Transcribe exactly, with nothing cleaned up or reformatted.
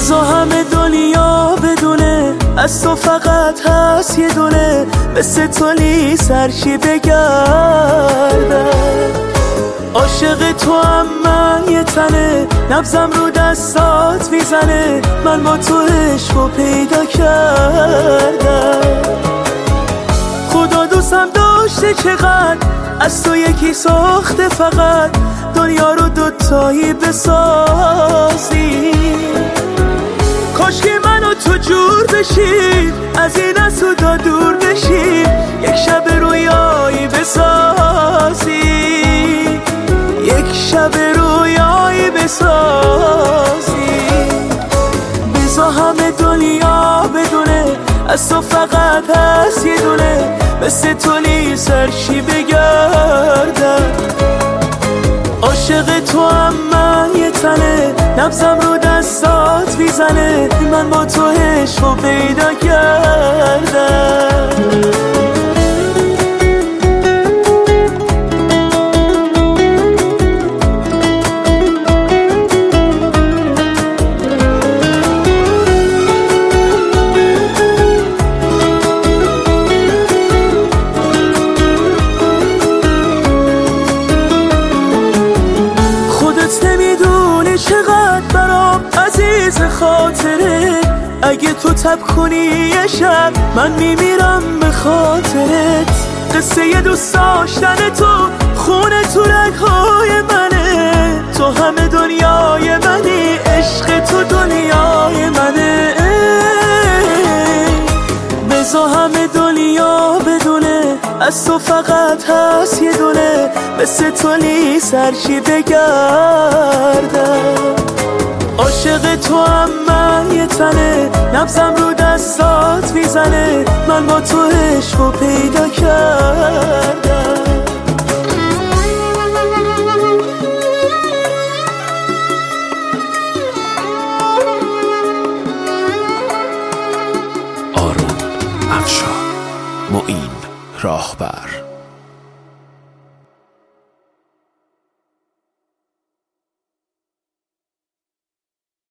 بذار همه دنیا بدونه از تو فقط هست یه دونه، مثل تو لیس هرچی بگردم. عاشق تو هم من یه تنه، نبضم رو دستات میزنه، من با تو عشقو پیدا کردم. خدا دوستم داشته چقدر از تو یکی ساخته، فقط دنیا رو دوتایی بسازی. کاش که من و تو جور بشیم، از این از تو دور بشیم، یک شب رویایی بسازی، یک شب رویایی بسازی. بذار همه دنیا بدونه از تو فقط هست یه دونه، مثل تو لیس هرچی بگردم. عاشق تو هم من یه تنه، نبضم رو دستات میزنه، من با تو عشقو پیدا کردم. نمیدونی چقدر برام عزیز خاطره، اگه تو تب کنی یه شب من میمیرم به خاطرت. قصه یه دوست داشتن تو خونه تو رگهای منه، تو همه دنیای منی، عشق تو دنیای منه. بذار همه دنیا بدونه از تو فقط هست یه دونه، مثل تو لیس هرچی بگردم. عاشق تو هم من یه تنه، نبضم رو دستات میزنه، من با تو عشقو پیدا کردم. آروم افشار، معین راهبر.